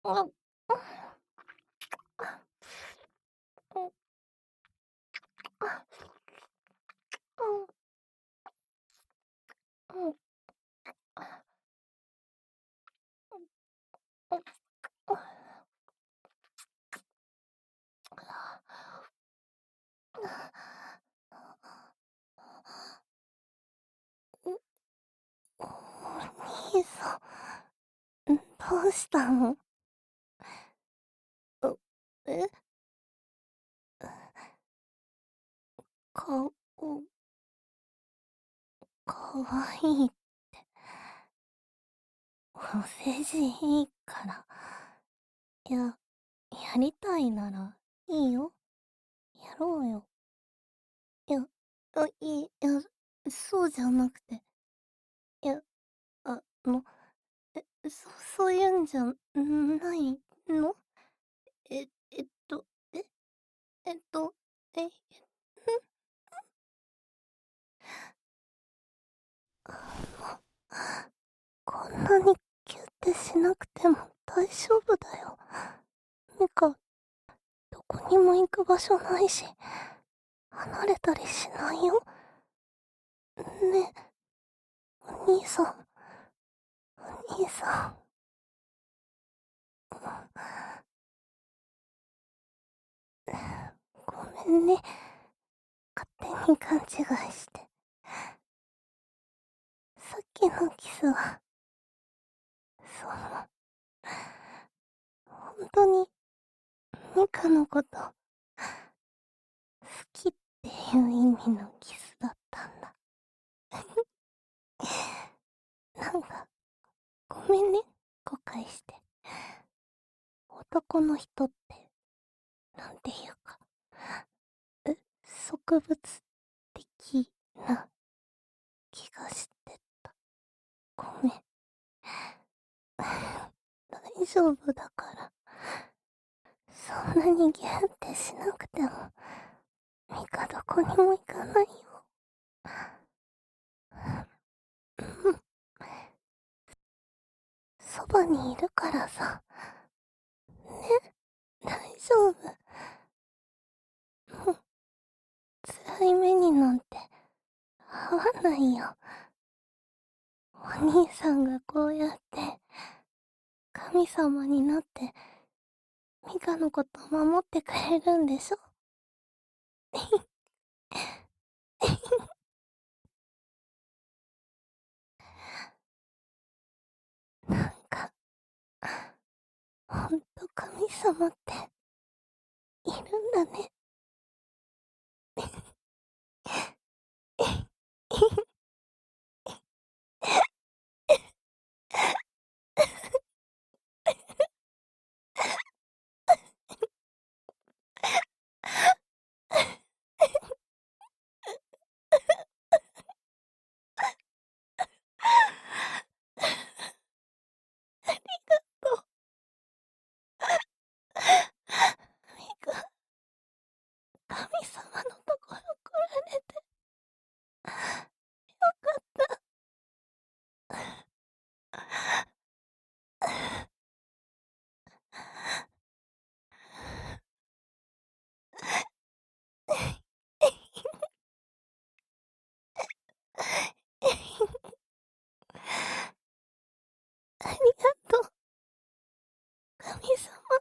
あ、お兄さん、どうしたの？うえ、顔、かわいい。お世辞いいから。や、やりたいなら、いいよ。やろうよ。いや、そうじゃなくて。いや、そういうんじゃないの？え、えっと、え、えっと、え、こんなにキュッてしなくても大丈夫だよ。ミカ、どこにも行く場所ないし、離れたりしないよ。ねえ、お兄さん、お兄さん。ごめんね。勝手に勘違いして。さっきのキスは、その、本当にミカのこと好きっていう意味のキスだったんだ。なんか、ごめんね、誤解して。男の人って、なんていうか、植物的な気がしてた。ごめん。大丈夫だから。そんなにギャンってしなくても、ミカどこにも行かないよ。うん、そばにいるからさ。ね、大丈夫。もう、辛い目になんて、合わないよ。お兄さんがこうやって、神様になって、ミカのこと守ってくれるんでしょ？なんか、ほんと神様っているんだね。ありがとう。ミカ、神様のところ来られてよかった。ありがとう、神様。